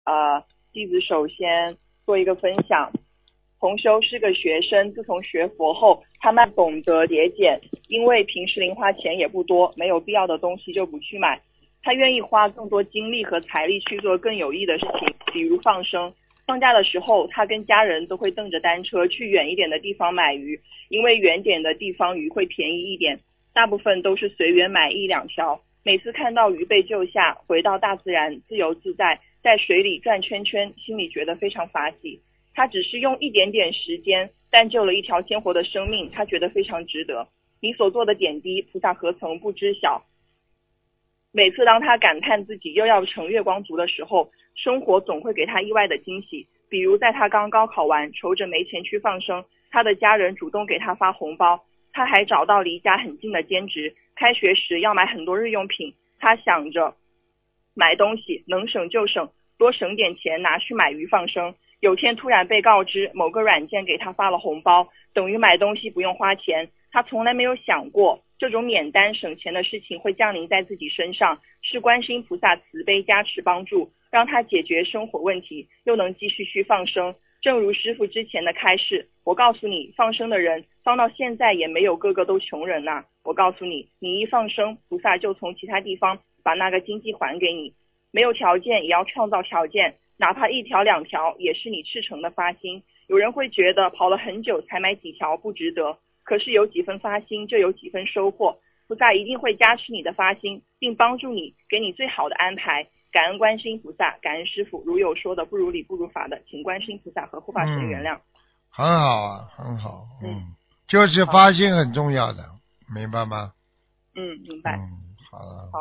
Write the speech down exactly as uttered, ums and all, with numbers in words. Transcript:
呃，弟子首先做一个分享。同修是个学生，自从学佛后，他慢懂得节俭，因为平时零花钱也不多，没有必要的东西就不去买。他愿意花更多精力和财力去做更有益的事情，比如放生。放假的时候，他跟家人都会蹬着单车去远一点的地方买鱼，因为远点的地方鱼会便宜一点，大部分都是随缘买一两条。每次看到鱼被救下，回到大自然，自由自在，在水里转圈圈，心里觉得非常法喜。他只是用一点点时间，但救了一条鲜活的生命，他觉得非常值得。你所做的点滴，菩萨何曾不知晓？每次当他感叹自己又要成月光族的时候，生活总会给他意外的惊喜。比如在他刚高考完，愁着没钱去放生，他的家人主动给他发红包。他还找到离家很近的兼职，开学时要买很多日用品，他想着买东西能省就省，多省点钱拿去买鱼放生。有天突然被告知某个软件给他发了红包，等于买东西不用花钱。他从来没有想过这种免单省钱的事情会降临在自己身上，是观世音菩萨慈悲加持帮助，让他解决生活问题，又能继续去放生。正如师父之前的开示，我告诉你，放生的人放到现在也没有个个都穷人呐、啊。我告诉你，你一放生，菩萨就从其他地方把那个经济还给你。没有条件也要创造条件，哪怕一条两条也是你赤诚的发心。有人会觉得跑了很久才买几条不值得，可是有几分发心就有几分收获，菩萨一定会加持你的发心，并帮助你，给你最好的安排。感恩观世音菩萨，感恩师父，如有说的不如理不如法的，请观世音菩萨和护法神原谅。 嗯，很好啊，很好，嗯， 嗯就是发心很重要的，明白吗？ 嗯，明白。 嗯，好了。 好